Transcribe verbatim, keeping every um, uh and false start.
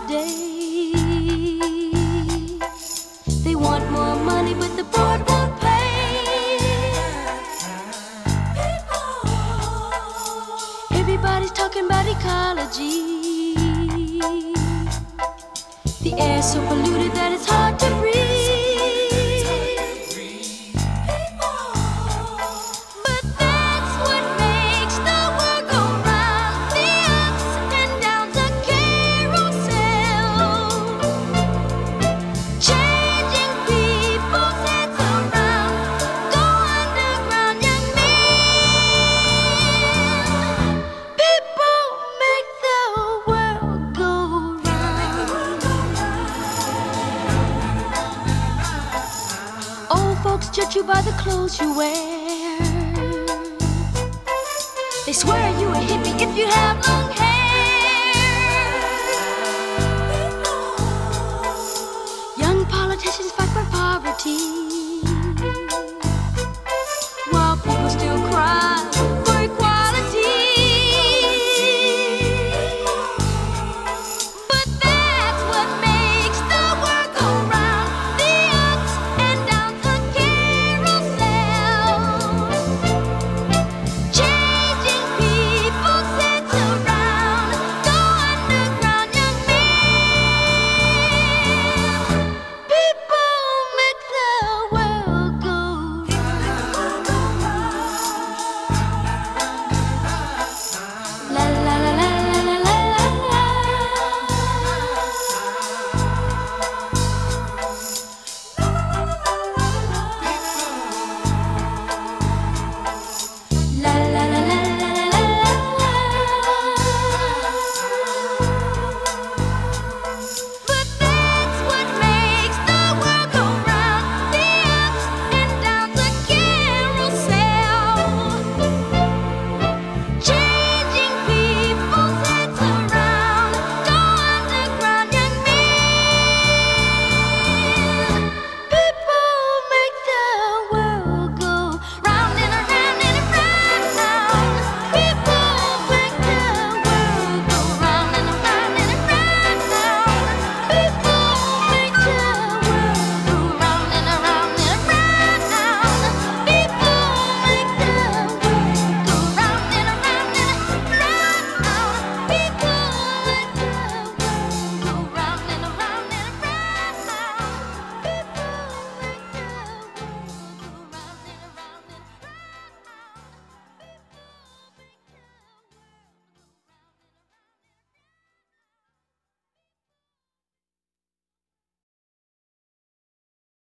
today. They want more money, but the board won't pay. Everybody's talking about ecology. The air's so polluted that it's hard to breathe. But that's what makes the world go round. The ups and downs, a carousel, changing people's heads around. Go underground, young men. People make the world go round. Old folks judge you by the clothes you wear. They swear you a hippie if you have long